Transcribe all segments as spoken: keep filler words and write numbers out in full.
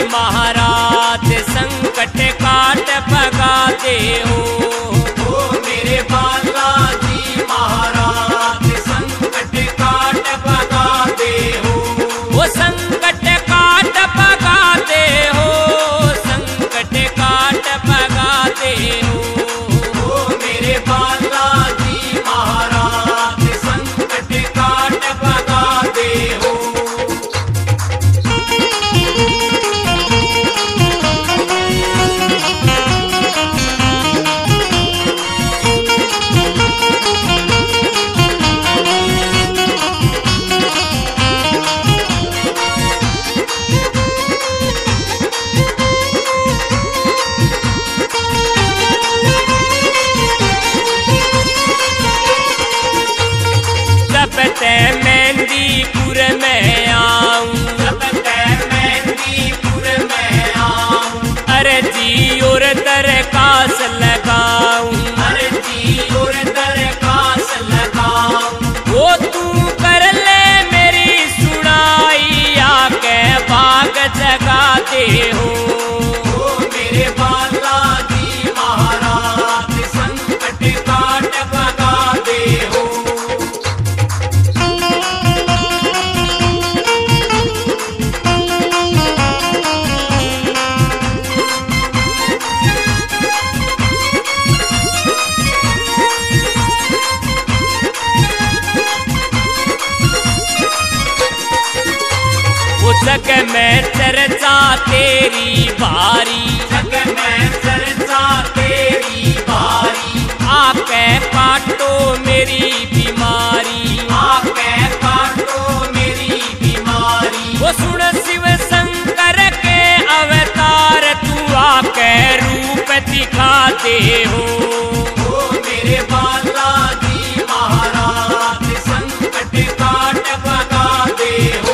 महाराज संकट काट भगाते हो। ओ मेरे बालाजी महाराज संकट काट भगाते हो। वो संकट काट भगाते हो, संकट काट भगाते हो। ओ मेरे बालाजी महाराज संकट काट भगाते हो। जब तै मेहंदीपुर में आऊं, जब तै मेहंदीपुर में आऊं, अर्जी और दरखास्त लगाऊं, अर्जी और दरखास्त लगाऊं। वो तू कर ले मेरी सुनाई, आके बाग जगाते हो। ओ मेरे बालाजी महाराज संकट काट भगाते हो। वो जग में चर्चा तेरी भारी, जग में चर्चा तेरी भारी, आके काटो मेरी बीमारी, आके काटो मेरी बीमारी। वो सुन शिव शंकर के अवतार, तू आके रूप दिखाते हो। ओ मेरे बालाजी महाराज संकट काट भगाते हो।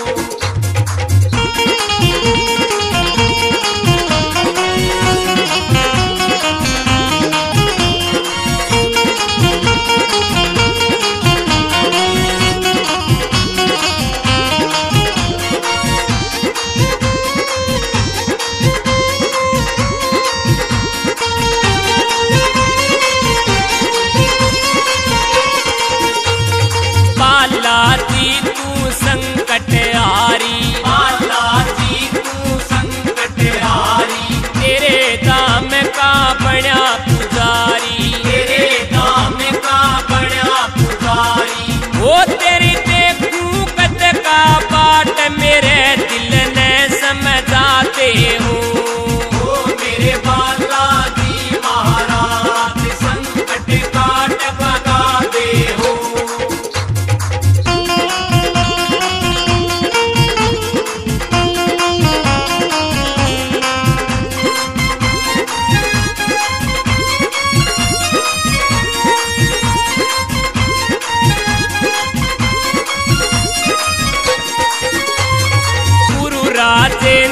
बालाजी तू संकट हारी, बालाजी तू संकट हारी, तेरे दाम का बड़ा पुजारी, तेरे दाम का बड़ा पुजारी। वो तेरी देखूं कद का बाट, मेरे दिल ने समझाते हो। ओ मेरे बालाजी महाराज संकट काट भगाते हो। गुरु राजेंद्र